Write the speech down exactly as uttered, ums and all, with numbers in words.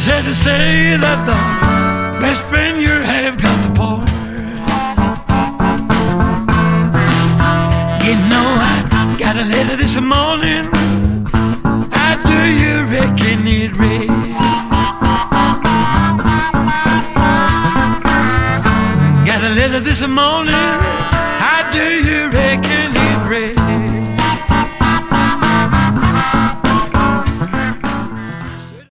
sad to say that the best friend you have got to part. You know I got a letter this morning. How do you reckon it read? Got a letter this morning.